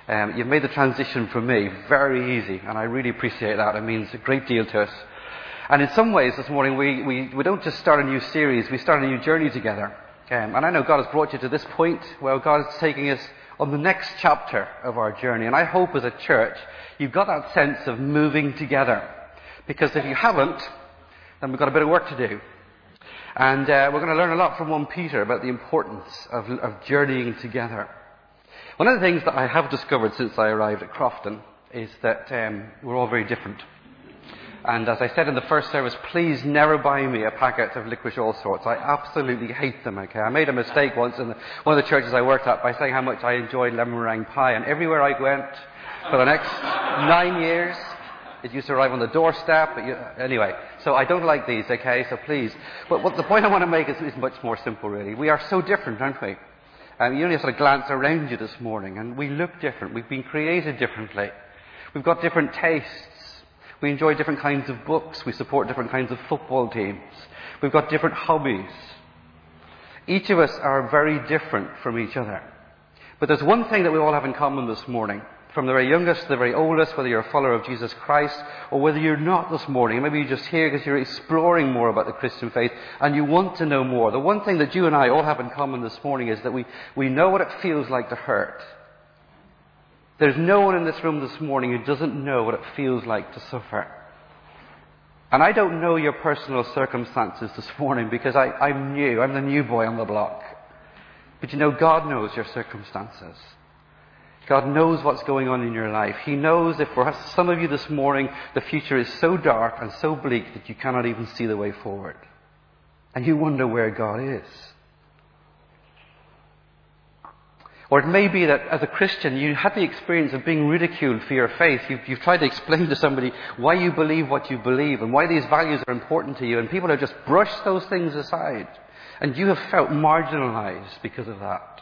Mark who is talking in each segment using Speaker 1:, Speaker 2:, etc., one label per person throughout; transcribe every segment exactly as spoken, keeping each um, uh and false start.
Speaker 1: Um, you've made the transition for me very easy, and I really appreciate that. It means a great deal to us. And in some ways this morning we, we, we don't just start a new series, we start a new journey together. Um, and I know God has brought you to this point where God is taking us on the next chapter of our journey. And I hope as a church you've got that sense of moving together. Because if you haven't, then we've got a bit of work to do. And uh, we're going to learn a lot from First Peter about the importance of, of journeying together. One of the things that I have discovered since I arrived at Crofton is that um, we're all very different. And as I said in the first service, please never buy me a packet of licorice all sorts. I absolutely hate them, okay? I made a mistake once in the, one of the churches I worked at by saying how much I enjoyed lemon meringue pie. And everywhere I went for the next nine years, it used to arrive on the doorstep. But you, anyway, so I don't like these, okay? So please. But what the point I want to make is, is much more simple, really. We are so different, aren't we? Um, you only sort of glance around you this morning, and we look different. We've been created differently. We've got different tastes. We enjoy different kinds of books. We support different kinds of football teams. We've got different hobbies. Each of us are very different from each other. But there's one thing that we all have in common this morning. From the very youngest to the very oldest, whether you're a follower of Jesus Christ or whether you're not this morning. Maybe you're just here because you're exploring more about the Christian faith and you want to know more. The one thing that you and I all have in common this morning is that we, we know what it feels like to hurt. There's no one in this room this morning who doesn't know what it feels like to suffer. And I don't know your personal circumstances this morning because I, I'm new. I'm the new boy on the block. But you know, God knows your circumstances. God knows what's going on in your life. He knows if for some of you this morning, the future is so dark and so bleak that you cannot even see the way forward. And you wonder where God is. Or it may be that as a Christian, you had the experience of being ridiculed for your faith. You've, you've tried to explain to somebody why you believe what you believe and why these values are important to you. And people have just brushed those things aside. And you have felt marginalized because of that.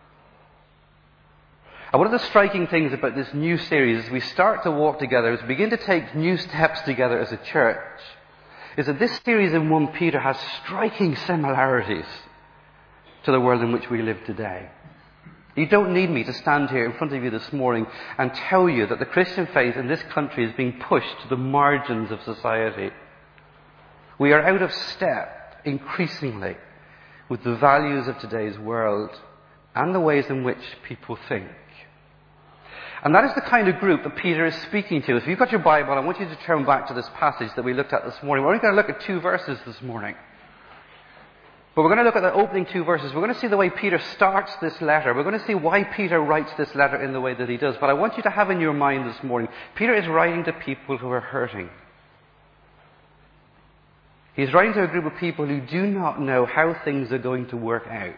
Speaker 1: And one of the striking things about this new series as we start to walk together, as we begin to take new steps together as a church, is that this series in First Peter has striking similarities to the world in which we live today. You don't need me to stand here in front of you this morning and tell you that the Christian faith in this country is being pushed to the margins of society. We are out of step, increasingly, with the values of today's world and the ways in which people think. And that is the kind of group that Peter is speaking to. If you've got your Bible, I want you to turn back to this passage that we looked at this morning. We're only going to look at two verses this morning. But we're going to look at the opening two verses. We're going to see the way Peter starts this letter. We're going to see why Peter writes this letter in the way that he does. But I want you to have in your mind this morning, Peter is writing to people who are hurting. He's writing to a group of people who do not know how things are going to work out.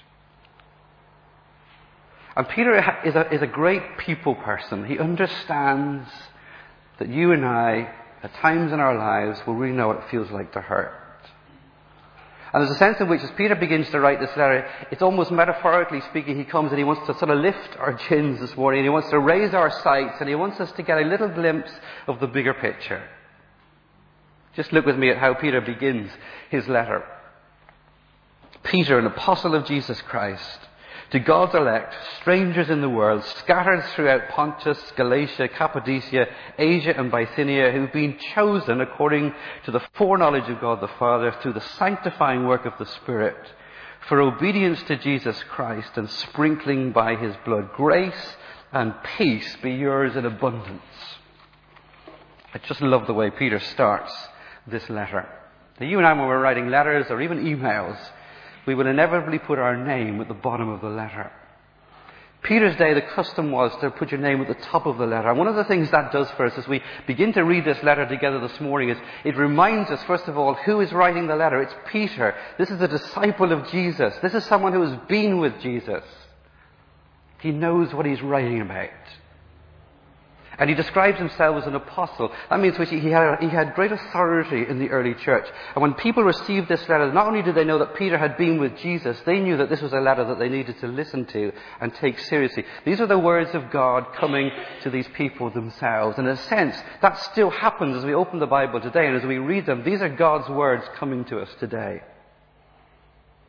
Speaker 1: And Peter is a, is a great people person. He understands that you and I, at times in our lives, will really know what it feels like to hurt. And there's a sense in which, as Peter begins to write this letter, it's almost metaphorically speaking, he comes and he wants to sort of lift our chins this morning, and he wants to raise our sights, and he wants us to get a little glimpse of the bigger picture. Just look with me at how Peter begins his letter. Peter, an apostle of Jesus Christ, to God's elect, strangers in the world, scattered throughout Pontus, Galatia, Cappadocia, Asia and Bithynia, who've been chosen according to the foreknowledge of God the Father through the sanctifying work of the Spirit, for obedience to Jesus Christ and sprinkling by his blood. Grace and peace be yours in abundance. I just love the way Peter starts this letter. Now, you and I, when we're writing letters or even emails, we will inevitably put our name at the bottom of the letter. Peter's day, the custom was to put your name at the top of the letter. And one of the things that does for us as we begin to read this letter together this morning is it reminds us, first of all, who is writing the letter. It's Peter. This is a disciple of Jesus. This is someone who has been with Jesus. He knows what he's writing about. And he describes himself as an apostle. That means which he had, he had great authority in the early church. And when people received this letter, not only did they know that Peter had been with Jesus, they knew that this was a letter that they needed to listen to and take seriously. These are the words of God coming to these people themselves. In a sense, that still happens as we open the Bible today and as we read them. These are God's words coming to us today.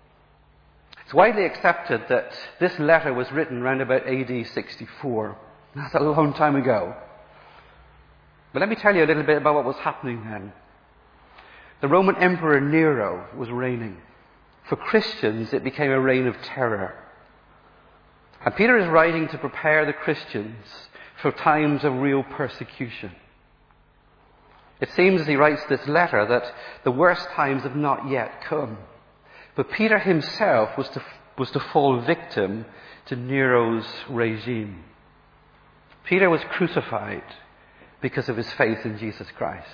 Speaker 1: It's widely accepted that this letter was written around about A D sixty-four. That's a long time ago. But let me tell you a little bit about what was happening then. The Roman Emperor Nero was reigning. For Christians, it became a reign of terror. And Peter is writing to prepare the Christians for times of real persecution. It seems as he writes this letter that the worst times have not yet come. But Peter himself was to, was to fall victim to Nero's regime. Peter was crucified because of his faith in Jesus Christ.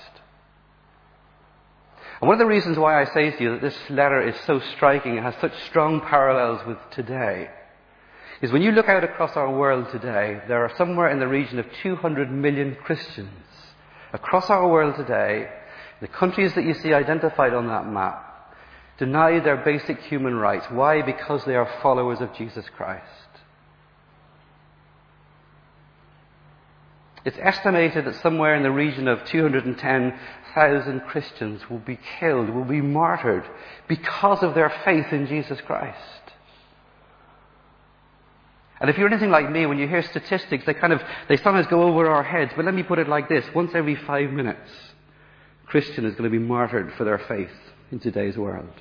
Speaker 1: And one of the reasons why I say to you that this letter is so striking and has such strong parallels with today is when you look out across our world today, there are somewhere in the region of two hundred million Christians across our world today. The countries that you see identified on that map deny their basic human rights. Why? Because they are followers of Jesus Christ. It's estimated that somewhere in the region of two hundred ten thousand Christians will be killed, will be martyred because of their faith in Jesus Christ. And if you're anything like me, when you hear statistics, they kind of, they sometimes go over our heads. But let me put it like this. Once every five minutes, a Christian is going to be martyred for their faith in today's world.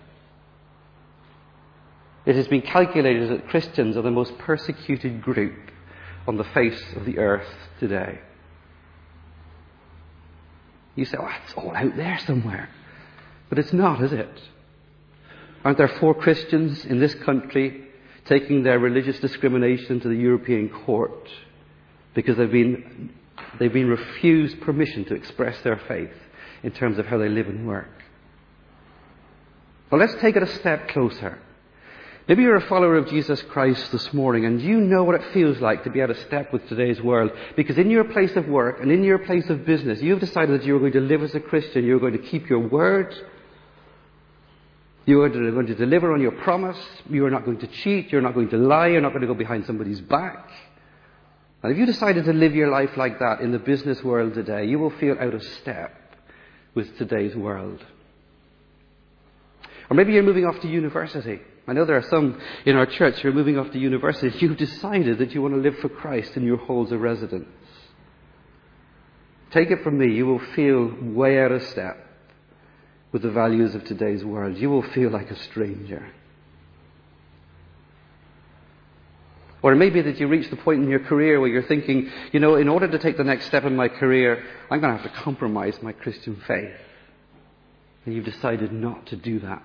Speaker 1: It has been calculated that Christians are the most persecuted group on the face of the earth today. You say, oh, it's all out there somewhere. But it's not, is it? Aren't there four Christians in this country taking their religious discrimination to the European court because they've been, they've been refused permission to express their faith in terms of how they live and work? Well, let's take it a step closer. Maybe you're a follower of Jesus Christ this morning and you know what it feels like to be out of step with today's world, because in your place of work and in your place of business, you've decided that you're going to live as a Christian. You're going to keep your word. You are going to deliver on your promise. You are not going to cheat. You're not going to lie. You're not going to go behind somebody's back. And if you decided to live your life like that in the business world today, you will feel out of step with today's world. Or maybe you're moving off to university. I know there are some in our church who are moving off to university. You've decided that you want to live for Christ in your halls of residence. Take it from me, you will feel way out of step with the values of today's world. You will feel like a stranger. Or it may be that you reach the point in your career where you're thinking, you know, in order to take the next step in my career, I'm going to have to compromise my Christian faith. And you've decided not to do that.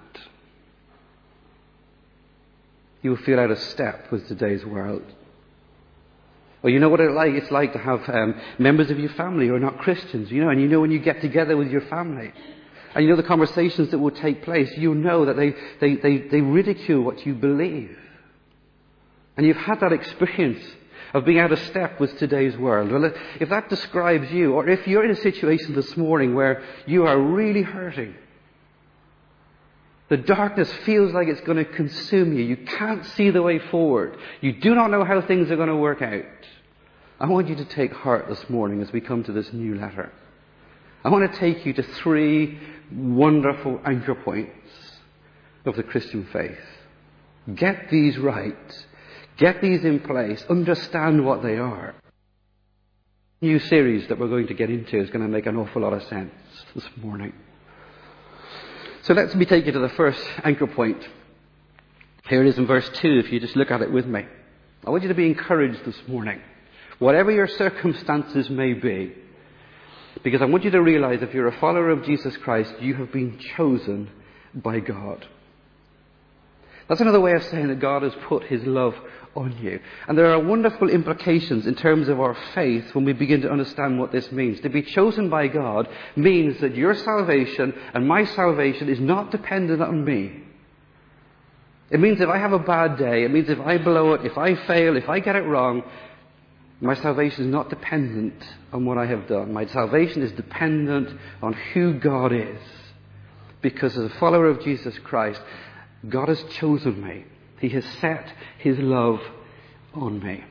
Speaker 1: You will feel out of step with today's world. Or you know what it's like? It's like to have um, members of your family who are not Christians, you know, and you know when you get together with your family, and you know the conversations that will take place, you know that they, they, they, they ridicule what you believe. And you've had that experience of being out of step with today's world. Well, if that describes you, or if you're in a situation this morning where you are really hurting, the darkness feels like it's going to consume you. You can't see the way forward. You do not know how things are going to work out. I want you to take heart this morning as we come to this new letter. I want to take you to three wonderful anchor points of the Christian faith. Get these right. Get these in place. Understand what they are. The new series that we're going to get into is going to make an awful lot of sense this morning. So let me take you to the first anchor point. Here it is in verse two, if you just look at it with me. I want you to be encouraged this morning, whatever your circumstances may be, because I want you to realize if you're a follower of Jesus Christ, you have been chosen by God. That's another way of saying that God has put his love on you. And there are wonderful implications in terms of our faith when we begin to understand what this means. To be chosen by God means that your salvation and my salvation is not dependent on me. It means if I have a bad day, it means if I blow it, if I fail, if I get it wrong, my salvation is not dependent on what I have done. My salvation is dependent on who God is. Because as a follower of Jesus Christ, God has chosen me. He has set his love on me.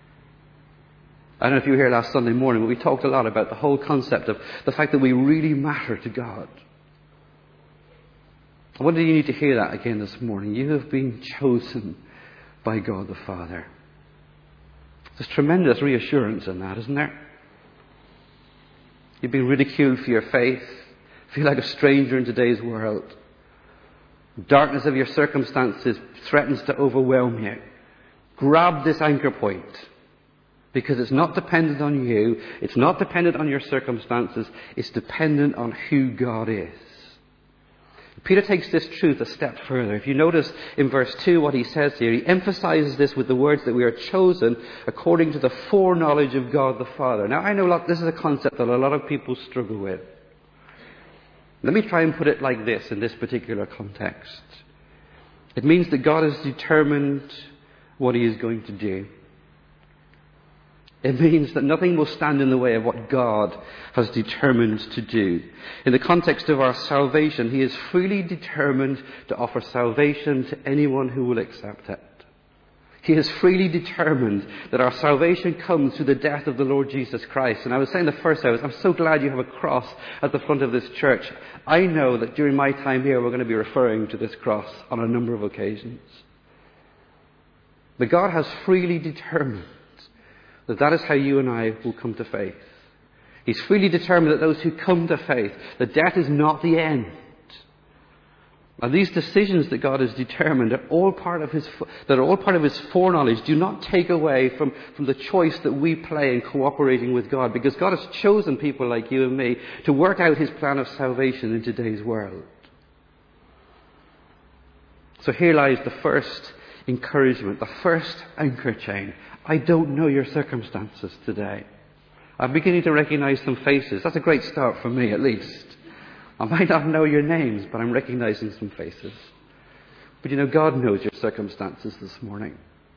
Speaker 1: I don't know if you were here last Sunday morning, but we talked a lot about the whole concept of the fact that we really matter to God. I wonder you need to hear that again this morning. You have been chosen by God the Father. It's There's tremendous reassurance in that, isn't there? You've been ridiculed for your faith. Feel like a stranger in today's world. The darkness of your circumstances threatens to overwhelm you. Grab this anchor point. Because it's not dependent on you. It's not dependent on your circumstances. It's dependent on who God is. Peter takes this truth a step further. If you notice in verse two what he says here, he emphasizes this with the words that we are chosen according to the foreknowledge of God the Father. Now, I know a lot, this is a concept that a lot of people struggle with. Let me try and put it like this in this particular context. It means that God has determined what he is going to do. It means that nothing will stand in the way of what God has determined to do. In the context of our salvation, he is freely determined to offer salvation to anyone who will accept it. He is freely determined that our salvation comes through the death of the Lord Jesus Christ. And I was saying the first service, I'm so glad you have a cross at the front of this church. I know that during my time here, we're going to be referring to this cross on a number of occasions. But God has freely determined that that is how you and I will come to faith. He's freely determined that those who come to faith, that death is not the end. And these decisions that God has determined are all part of his, that are all part of his foreknowledge. Do not take away from, from the choice that we play in cooperating with God, because God has chosen people like you and me to work out his plan of salvation in today's world. So here lies the first encouragement, the first anchor chain. I don't know your circumstances today. I'm beginning to recognize some faces. That's a great start for me, at least. I might not know your names, but I'm recognizing some faces. But you know, God knows your circumstances this morning.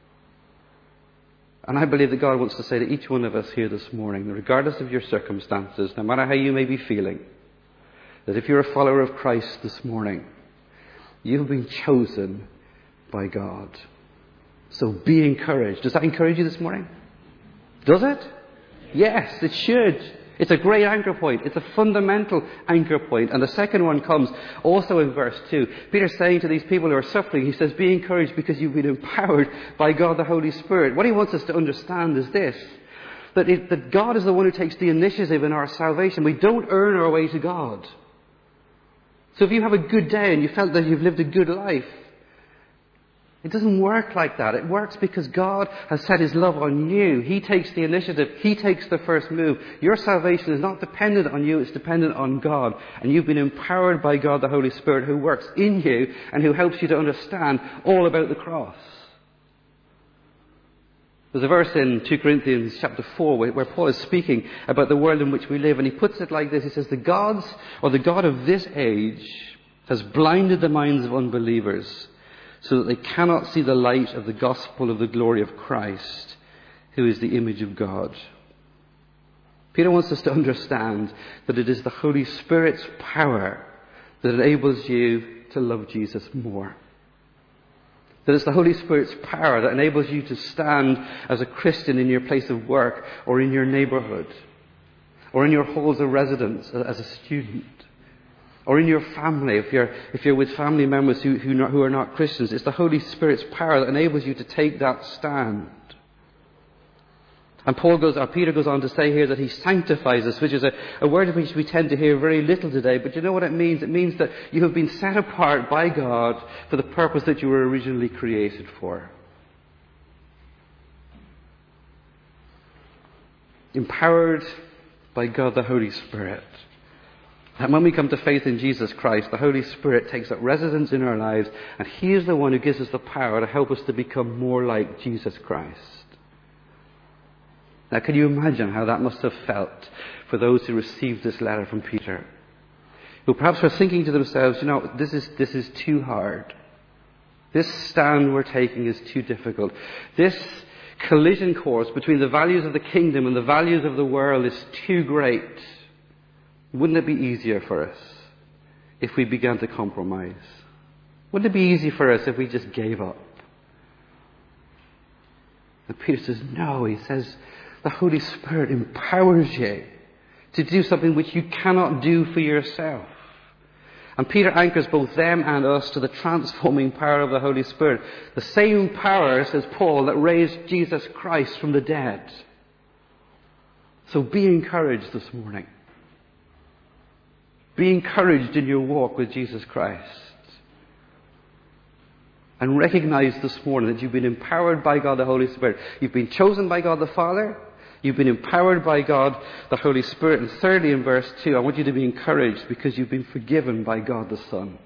Speaker 1: And I believe that God wants to say to each one of us here this morning, regardless of your circumstances, no matter how you may be feeling, that if you're a follower of Christ this morning, you've been chosen by God. So be encouraged. Does that encourage you this morning? Does it? Yes, it should. It's a great anchor point. It's a fundamental anchor point. And the second one comes also in verse two. Peter's saying to these people who are suffering, he says, be encouraged because you've been empowered by God the Holy Spirit. What he wants us to understand is this, that, it, that God is the one who takes the initiative in our salvation. We don't earn our way to God. So if you have a good day and you felt that you've lived a good life, it doesn't work like that. It works because God has set his love on you. He takes the initiative. He takes the first move. Your salvation is not dependent on you. It's dependent on God. And you've been empowered by God the Holy Spirit, who works in you and who helps you to understand all about the cross. There's a verse in Second Corinthians chapter four where, where Paul is speaking about the world in which we live. And he puts it like this. He says, the gods, or the God of this age has blinded the minds of unbelievers, so that they cannot see the light of the gospel of the glory of Christ, who is the image of God. Peter wants us to understand that it is the Holy Spirit's power that enables you to love Jesus more. That it's the Holy Spirit's power that enables you to stand as a Christian in your place of work, or in your neighborhood, or in your halls of residence as a student, or in your family, if you're, if you're with family members who, who, not, who are not Christians. It's the Holy Spirit's power that enables you to take that stand. And Paul goes, or Peter goes on to say here that he sanctifies us, which is a, a word which we tend to hear very little today. But you know what it means? It means that you have been set apart by God for the purpose that you were originally created for. Empowered by God the Holy Spirit. And when we come to faith in Jesus Christ, the Holy Spirit takes up residence in our lives, and he is the one who gives us the power to help us to become more like Jesus Christ. Now, can you imagine how that must have felt for those who received this letter from Peter? Who perhaps were thinking to themselves, you know, this is, this is too hard. This stand we're taking is too difficult. This collision course between the values of the kingdom and the values of the world is too great. Wouldn't it be easier for us if we began to compromise? Wouldn't it be easy for us if we just gave up? And Peter says, no. He says, the Holy Spirit empowers you to do something which you cannot do for yourself. And Peter anchors both them and us to the transforming power of the Holy Spirit. The same power, says Paul, that raised Jesus Christ from the dead. So be encouraged this morning. Be encouraged in your walk with Jesus Christ. And recognize this morning that you've been empowered by God the Holy Spirit. You've been chosen by God the Father. You've been empowered by God the Holy Spirit. And thirdly, in verse two, I want you to be encouraged because you've been forgiven by God the Son.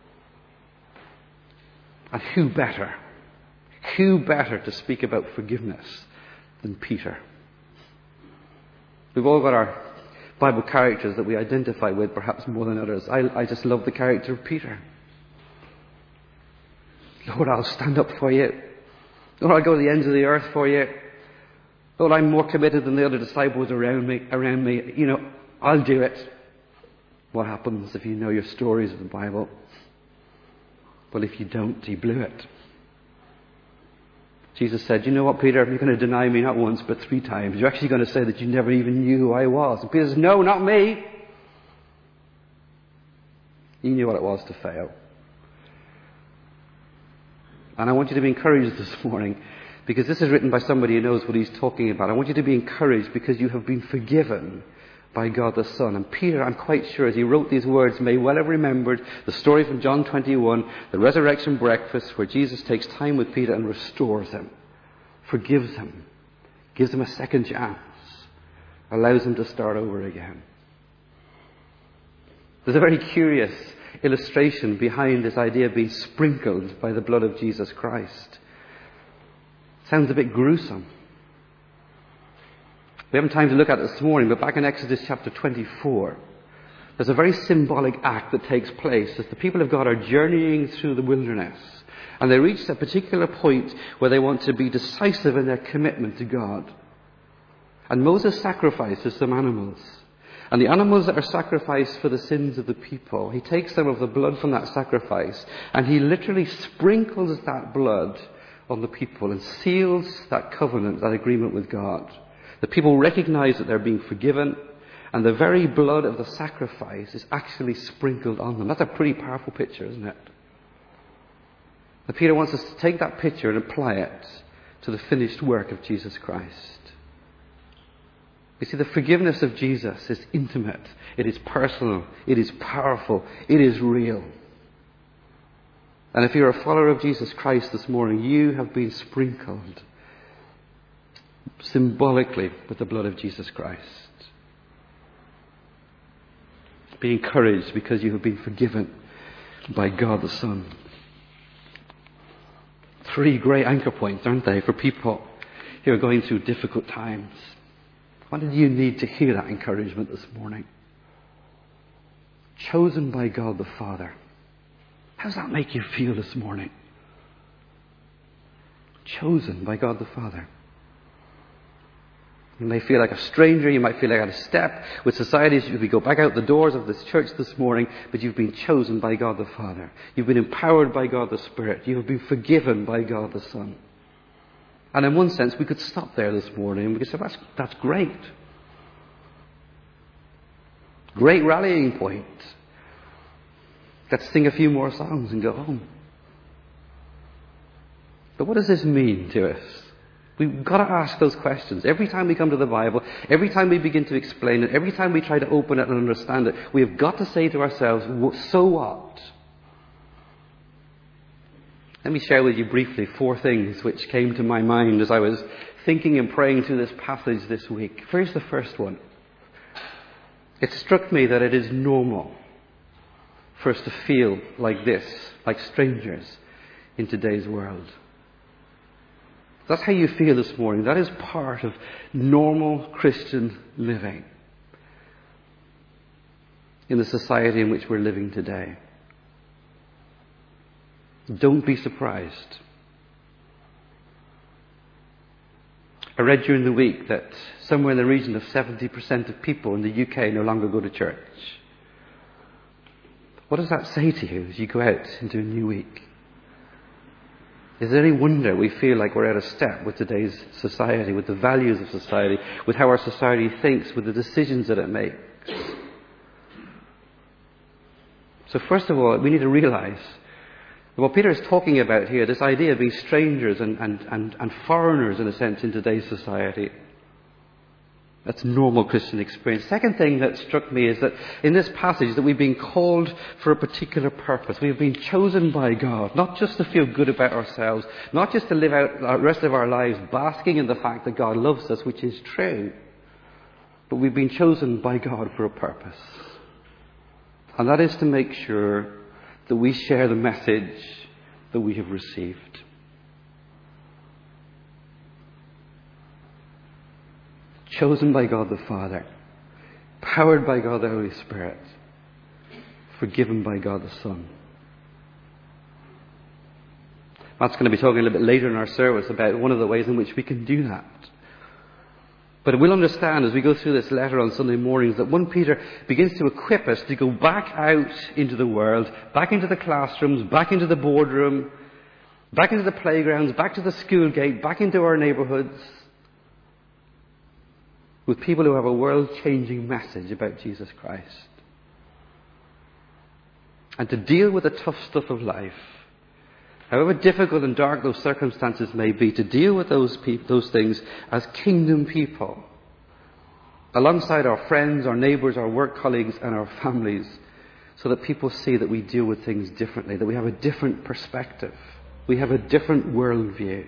Speaker 1: And who better? Who better to speak about forgiveness than Peter? We've all got our Bible characters that we identify with, perhaps more than others. I, I just love the character of Peter. Lord, I'll stand up for you. Lord, I'll go to the ends of the earth for you. Lord, I'm more committed than the other disciples around me. Around me, you know, I'll do it. What happens if you know your stories of the Bible? Well, if you don't, he blew it. Jesus said, you know what, Peter, you're going to deny me not once but three times. You're actually going to say that you never even knew who I was. And Peter says, no, not me. He knew what it was to fail. And I want you to be encouraged this morning, because this is written by somebody who knows what he's talking about. I want you to be encouraged because you have been forgiven by God the Son. And Peter, I'm quite sure, as he wrote these words, may well have remembered the story from John twenty-one, the resurrection breakfast, where Jesus takes time with Peter and restores him, forgives him, gives him a second chance, allows him to start over again. There's a very curious illustration behind this idea of being sprinkled by the blood of Jesus Christ. Sounds a bit gruesome. We haven't time to look at it this morning, but back in Exodus chapter twenty-four, there's a very symbolic act that takes place as the people of God are journeying through the wilderness. And they reach a particular point where they want to be decisive in their commitment to God. And Moses sacrifices some animals. And the animals that are sacrificed for the sins of the people, he takes some of the blood from that sacrifice and he literally sprinkles that blood on the people and seals that covenant, that agreement with God. The people recognize that they're being forgiven, and the very blood of the sacrifice is actually sprinkled on them. That's a pretty powerful picture, isn't it? And Peter wants us to take that picture and apply it to the finished work of Jesus Christ. You see, the forgiveness of Jesus is intimate, it is personal, it is powerful, it is real. And if you're a follower of Jesus Christ this morning, you have been sprinkled symbolically with the blood of Jesus Christ. Be encouraged because you have been forgiven by God the Son. Three great anchor points, aren't they, for people who are going through difficult times. What did you need to hear that encouragement this morning? Chosen by God the Father. How does that make you feel this morning? Chosen by God the Father. You may feel like a stranger, you might feel like out of step with society as we go back out the doors of this church this morning, but you've been chosen by God the Father. You've been empowered by God the Spirit. You have been forgiven by God the Son. And in one sense, we could stop there this morning and we could say, that's, that's great. Great rallying point. Let's sing a few more songs and go home. But what does this mean to us? We've got to ask those questions. Every time we come to the Bible, every time we begin to explain it, every time we try to open it and understand it, we have got to say to ourselves, so what? Let me share with you briefly four things which came to my mind as I was thinking and praying through this passage this week. Here's the first one. It struck me that it is normal for us to feel like this, like strangers in today's world. That's how you feel this morning. That is part of normal Christian living in the society in which we're living today. Don't be surprised. I read during the week that somewhere in the region of seventy percent of people in the U K no longer go to church. What does that say to you as you go out into a new week? Is there any wonder we feel like we're out of step with today's society, with the values of society, with how our society thinks, with the decisions that it makes? So first of all, we need to realize what Peter is talking about here, this idea of being strangers and, and, and, and foreigners, in a sense, in today's society. That's normal Christian experience. Second thing that struck me is that in this passage that we've been called for a particular purpose. We've been chosen by God, not just to feel good about ourselves, not just to live out the rest of our lives basking in the fact that God loves us, which is true, but we've been chosen by God for a purpose. And that is to make sure that we share the message that we have received. Chosen by God the Father, powered by God the Holy Spirit, forgiven by God the Son. Matt's going to be talking a little bit later in our service about one of the ways in which we can do that. But we'll understand as we go through this letter on Sunday mornings that First Peter begins to equip us to go back out into the world, back into the classrooms, back into the boardroom, back into the playgrounds, back to the school gate, back into our neighbourhoods, with people who have a world-changing message about Jesus Christ. And to deal with the tough stuff of life, however difficult and dark those circumstances may be, to deal with those pe- those things as kingdom people, alongside our friends, our neighbours, our work colleagues and our families, so that people see that we deal with things differently, that we have a different perspective, we have a different worldview.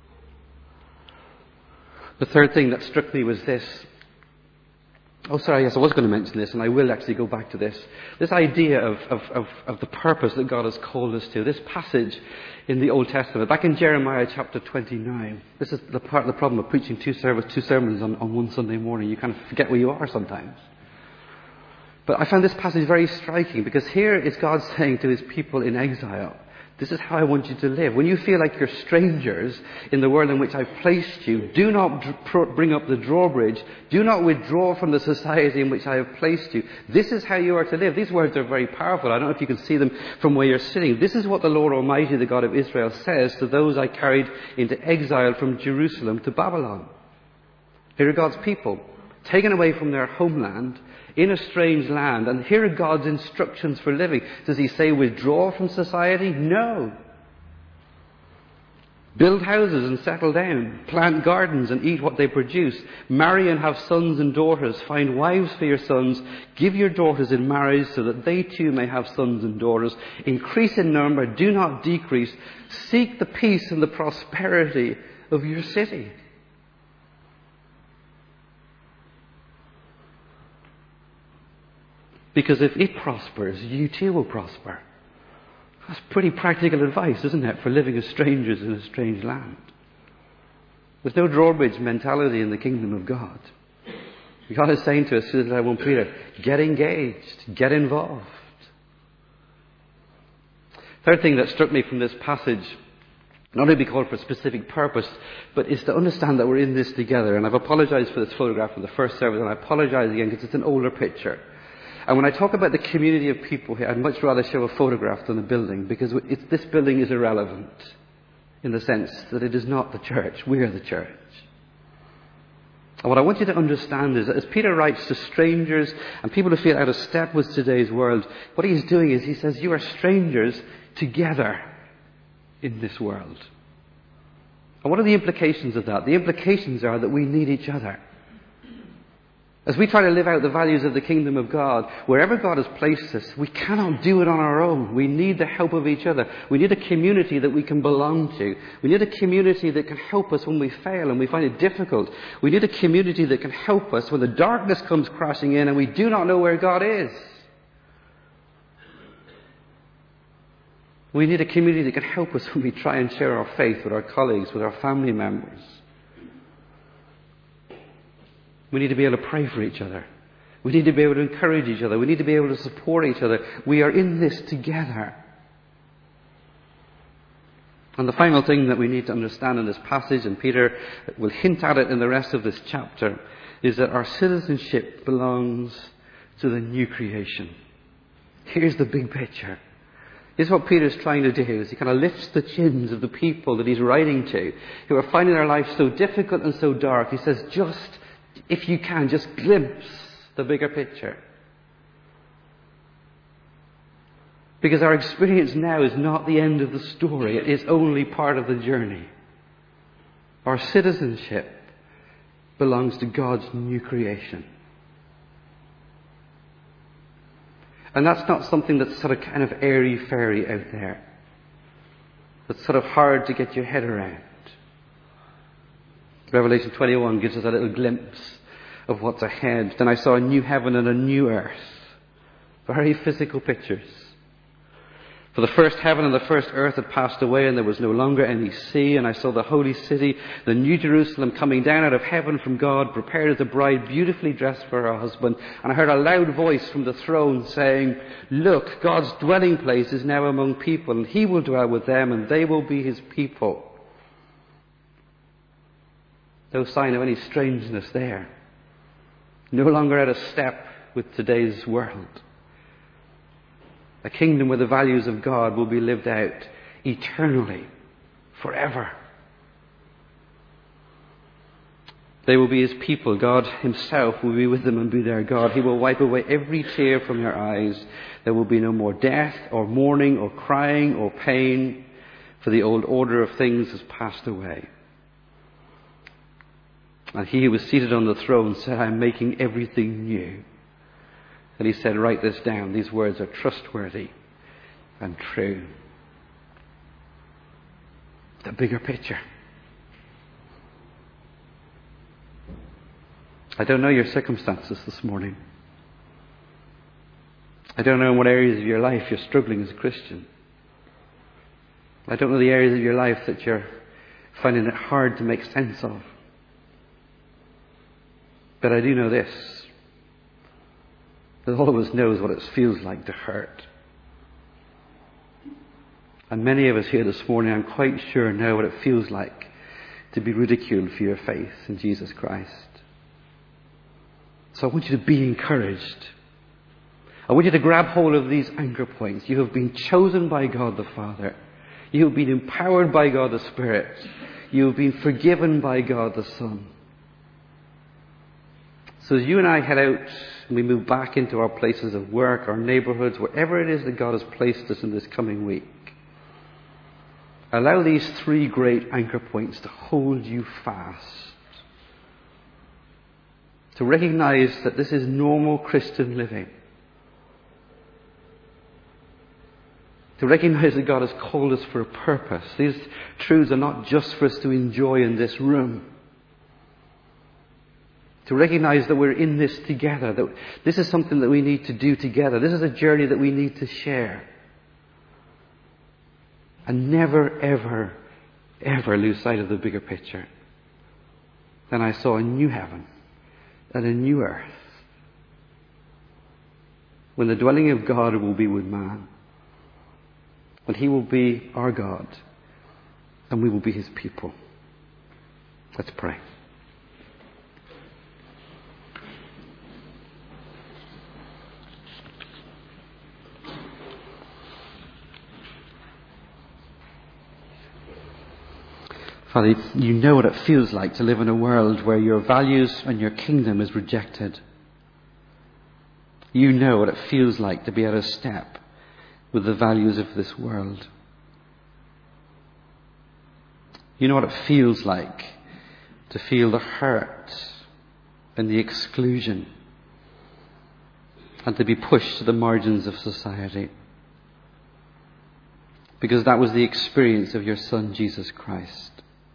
Speaker 1: The third thing that struck me was this. Oh, sorry, yes, I was going to mention this, and I will actually go back to this. This idea of, of, of, of the purpose that God has called us to. This passage in the Old Testament, back in Jeremiah chapter twenty-nine. This is the part of the problem of preaching two, service, two sermons on, on one Sunday morning. You kind of forget where you are sometimes. But I found this passage very striking, because here is God saying to his people in exile, this is how I want you to live. When you feel like you're strangers in the world in which I've placed you, do not dr- bring up the drawbridge. Do not withdraw from the society in which I have placed you. This is how you are to live. These words are very powerful. I don't know if you can see them from where you're sitting. This is what the Lord Almighty, the God of Israel, says to those I carried into exile from Jerusalem to Babylon. Here are God's people, taken away from their homeland, in a strange land, and here are God's instructions for living. Does he say withdraw from society? No. Build houses and settle down. Plant gardens and eat what they produce. Marry and have sons and daughters. Find wives for your sons. Give your daughters in marriage so that they too may have sons and daughters. Increase in number, do not decrease. Seek the peace and the prosperity of your city. Because if it prospers, you too will prosper. That's pretty practical advice, isn't it, for living as strangers in a strange land. There's no drawbridge mentality in the kingdom of God. God is saying to us, through the First Peter, get engaged, get involved. Third thing that struck me from this passage, not only be called for a specific purpose, but is to understand that we're in this together. And I've apologized for this photograph in the first service, and I apologize again because it's an older picture. And when I talk about the community of people here, I'd much rather show a photograph than a building, because it's, this building is irrelevant in the sense that it is not the church. We are the church. And what I want you to understand is that as Peter writes to strangers and people who feel out of step with today's world, what he's doing is he says, you are strangers together in this world. And what are the implications of that? The implications are that we need each other. As we try to live out the values of the kingdom of God, wherever God has placed us, we cannot do it on our own. We need the help of each other. We need a community that we can belong to. We need a community that can help us when we fail and we find it difficult. We need a community that can help us when the darkness comes crashing in and we do not know where God is. We need a community that can help us when we try and share our faith with our colleagues, with our family members. We need to be able to pray for each other. We need to be able to encourage each other. We need to be able to support each other. We are in this together. And the final thing that we need to understand in this passage, and Peter will hint at it in the rest of this chapter, is that our citizenship belongs to the new creation. Here's the big picture. Here's what Peter's trying to do, is he kind of lifts the chins of the people that he's writing to, who are finding their life so difficult and so dark. He says, just if you can, just glimpse the bigger picture. Because our experience now is not the end of the story. It is only part of the journey. Our citizenship belongs to God's new creation. And that's not something that's sort of kind of airy-fairy out there. That's sort of hard to get your head around. Revelation twenty-one gives us a little glimpse of what's ahead. Then I saw a new heaven and a new earth. Very physical pictures. For the first heaven and the first earth had passed away, and there was no longer any sea. And I saw the holy city, the new Jerusalem, coming down out of heaven from God, prepared as a bride beautifully dressed for her husband. And I heard a loud voice from the throne saying, "Look, God's dwelling place is now among people, and he will dwell with them, and they will be his people." No sign of any strangeness there. No longer out of step with today's world. A kingdom where the values of God will be lived out eternally, forever. They will be his people. God himself will be with them and be their God. He will wipe away every tear from their eyes. There will be no more death or mourning or crying or pain, for the old order of things has passed away. And he who was seated on the throne said, "I am making everything new." And he said, "Write this down. These words are trustworthy and true." The bigger picture. I don't know your circumstances this morning. I don't know in what areas of your life you're struggling as a Christian. I don't know the areas of your life that you're finding it hard to make sense of. But I do know this. That all of us knows what it feels like to hurt. And many of us here this morning, I'm quite sure, know what it feels like to be ridiculed for your faith in Jesus Christ. So I want you to be encouraged. I want you to grab hold of these anchor points. You have been chosen by God the Father. You have been empowered by God the Spirit. You have been forgiven by God the Son. So as you and I head out and we move back into our places of work, our neighbourhoods, wherever it is that God has placed us in this coming week, allow these three great anchor points to hold you fast. To recognise that this is normal Christian living. To recognise that God has called us for a purpose. These truths are not just for us to enjoy in this room. To recognise that we're in this together, that this is something that we need to do together. This is a journey that we need to share. And never, ever, ever lose sight of the bigger picture. Then I saw a new heaven and a new earth, when the dwelling of God will be with man. When he will be our God, and we will be his people. Let's pray. Father, you know what it feels like to live in a world where your values and your kingdom is rejected. You know what it feels like to be out of step with the values of this world. You know what it feels like to feel the hurt and the exclusion and to be pushed to the margins of society. Because that was the experience of your Son, Jesus Christ.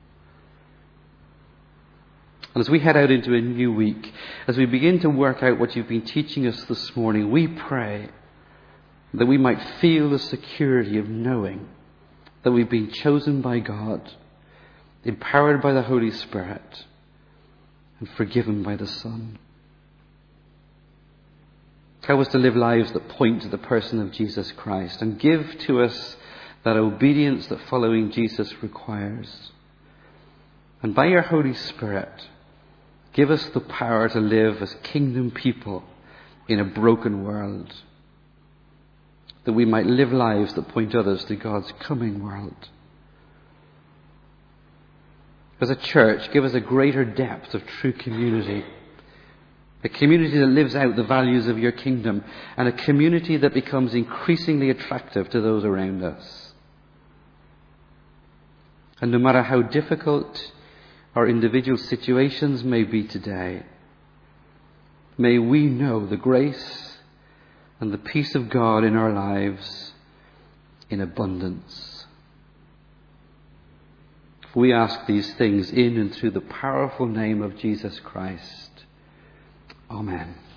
Speaker 1: And as we head out into a new week, as we begin to work out what you've been teaching us this morning, we pray that we might feel the security of knowing that we've been chosen by God, empowered by the Holy Spirit, and forgiven by the Son. Help us to live lives that point to the person of Jesus Christ, and give to us that obedience that following Jesus requires. And by your Holy Spirit, give us the power to live as kingdom people in a broken world, that we might live lives that point others to God's coming world. As a church, give us a greater depth of true community A community that lives out the values of your kingdom, and a community that becomes increasingly attractive to those around us. And no matter how difficult our individual situations may be today, may we know the grace and the peace of God in our lives in abundance. We ask these things in and through the powerful name of Jesus Christ. Amen.